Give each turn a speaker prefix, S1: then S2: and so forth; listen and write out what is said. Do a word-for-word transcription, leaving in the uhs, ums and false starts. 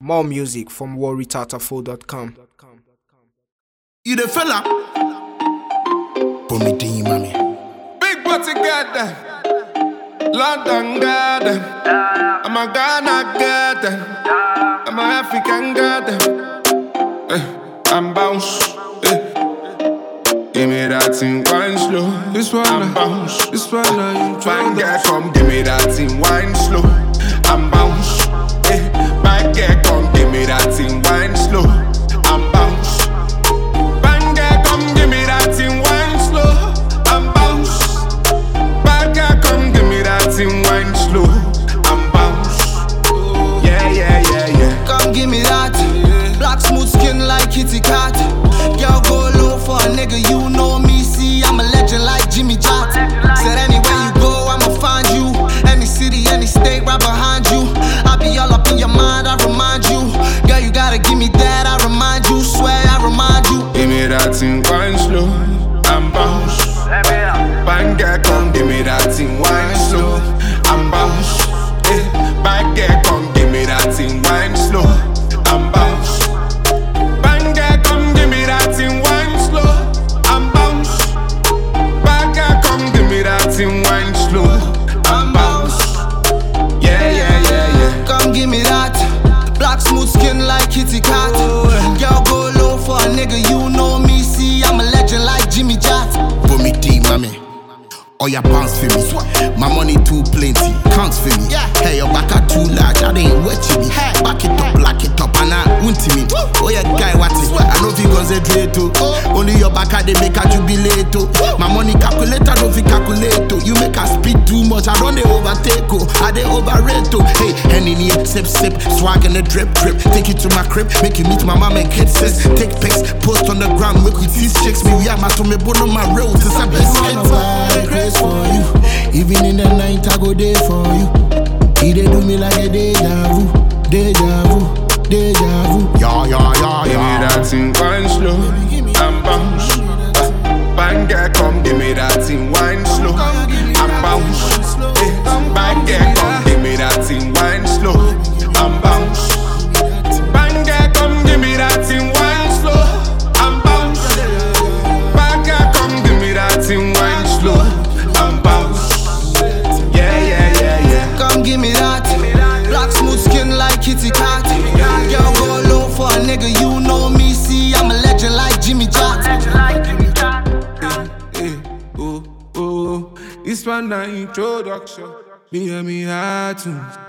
S1: More music from worry tatafo dot com.
S2: You the fella? Put me team, mommy.
S3: Big butty garden, London garden. I'm a Ghana garden. I'm a African garden. Eh, I'm bounce. Eh. Give me that thing, wine slow. This one, I'm bounce. This one, I'm fine girl, come give me that thing, wine slow. I'm bounce. Eh. Bad girl, come give me that thing, wine slow. I'm bounce. Bad girl, come give me that thing, wine slow. I'm bounce. Bad girl, come give me that thing, wine slow. I'm bounce. Yeah, yeah, yeah, yeah.
S4: Come give me that. Black smooth skin like Kitty Cat. Girl, go low for a nigga, you know me. See, I'm a legend like Jimmy Jott. Said anywhere you go, I'ma find you. Any city, any state, right behind you. I be all up in your mind, I remind you. Girl, you gotta give me that, I remind you. Swear, I remind you.
S3: Give me that thing, wine slow. I'm bounce. Bang girl, come give me that thing, wine slow. I'm bounce. Eh, bang girl, come give me that thing, wine slow. I'm bounce. Bang girl, come give me that thing, wine slow. I'm bounce. Bang girl, come give me that thing, wine slow. I'm bounce. Yeah, yeah, yeah, yeah.
S4: Come give me that. Black smooth skin like Kitty Cat. Girl, go low for a nigga, you know me. See, I'm a legend like Jimmy Jott.
S2: Put me team, mommy. Oh, your pounds for me. My money too plenty, counts for me.
S4: Yeah.
S2: Hey, your back are too large, I ain't wet to me. Hey. Back it up, lock it up, and I want to me. Oh, your guy, what is? I know if you concentrate to. Only your back are they make a jubilate to. My money calculator, don't fi calculate to. You make a speed too much, I don't they overtake oh. I they overrate to. Hey, Henny need sip sip, swag in the drip drip. Take it to my crib, make you meet my mom and kids sis. Take pics, post on the ground, make with these chicks. Me we are my to me bone on my road since I be skits. For you, even in the night I go there for you. He they do me like a deja vu, deja vu, deja vu. Yeah, yeah, yeah,
S3: Give me that thing, wine slow. I'm bounce. Bang girl, come give me that thing, wine slow. I'm bounce. Eh, bang girl, come give me that thing, wine slow. I'm bounce. Bang girl, come give me that thing, wine slow. I'm bounce. Bang girl, come give me that thing, wine slow. I'm bounce. Yeah, yeah, yeah, yeah.
S4: Come give me that. Black smooth skin like Kitty Cat. Girl, go low for a nigga, you know me. See, I'm a legend like Jimmy Jott.
S3: Eh, eh, oh, oh. This one na introduction. Me and me heart tunes.